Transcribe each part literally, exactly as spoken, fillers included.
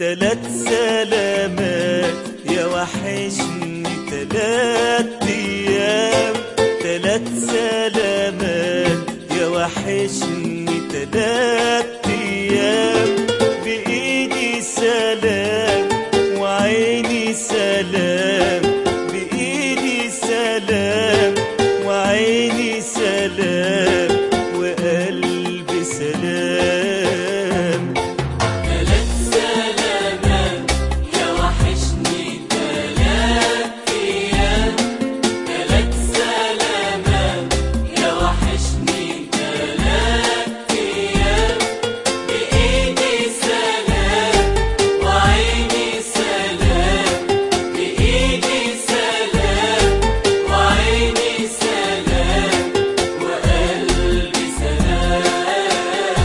تلات سلامات يا وحشني تلات ايام، تلات سلامات يا وحشني تلات ايام، بايدي سلام وعيني سلام، بايدي سلام وعيني سلام وقلبي سلام. تلات سلامات يا وحشني تلات ايام، تلات سلامات يا وحشني تلات ايام، بايدي سلام وعيني سلام، بايدي سلام وعيني سلام وقلبي سلام.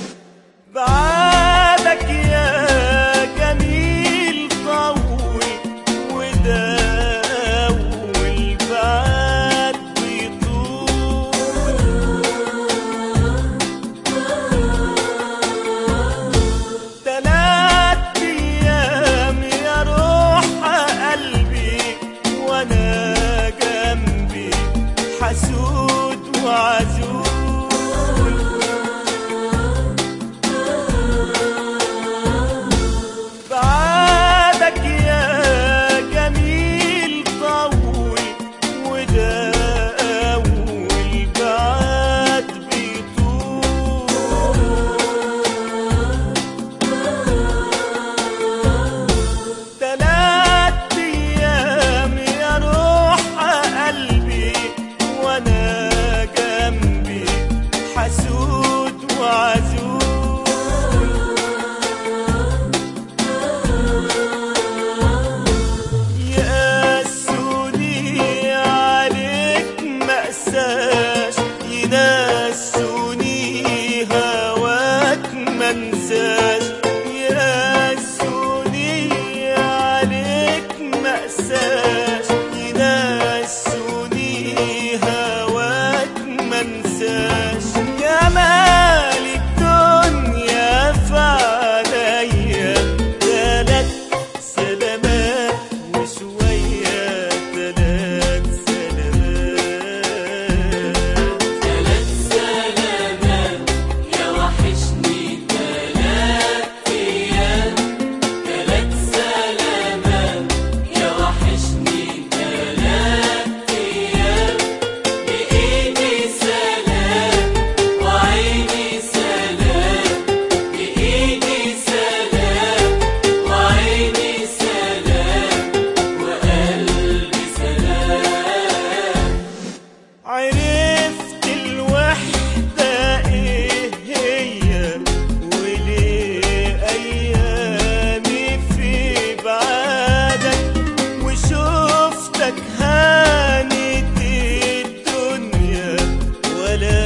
بعدك يا جميل طول وده أول بعد بيطول، تلات أيام يا روح قلبي وأنا جنبي حسود وعزول. بعدك يا جميل طول وده أول بعد بيطول، تلات أيام يا روح قلبي وأنا جنبي حسود وعزول. يقاسوني عليك مأساش، ينسوني هواك منساش، يقاسوني عليك مأساش، ينسوني هواك منساش، جمال الدنيا في عينيا تلات سلامات وشوية تلات سلامات. تلات سلامات يا وحشني تلات ايام، تلات سلامات يا وحشني تلات ايام، بايدي سلام وعيني سلام، بايدي سلام وعيني سلام وقلبي سلام. عرفت الوحدة ايه هي وليه ايامي في بعادك، وشوفتك هانت الدنيا ولا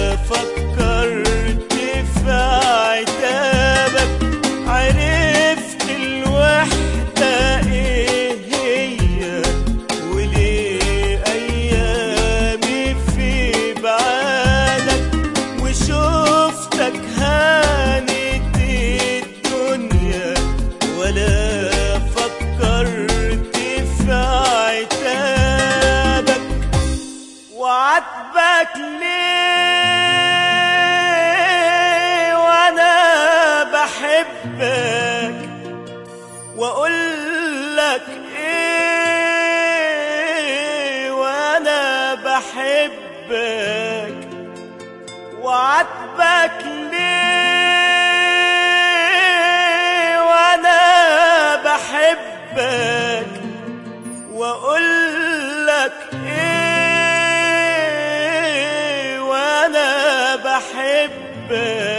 فكرت في عتابك. عرفت الوحدة ايه هي وليه ايامي في بعادك، وشوفتك هانت الدنيا ولا فكرت في عتابك. وعاتبك ليه وانا بحبك، واقولك ايه وانا بحبك. وعاتبك ليه وانا بحبك، واقولك ايه وانا بحبك.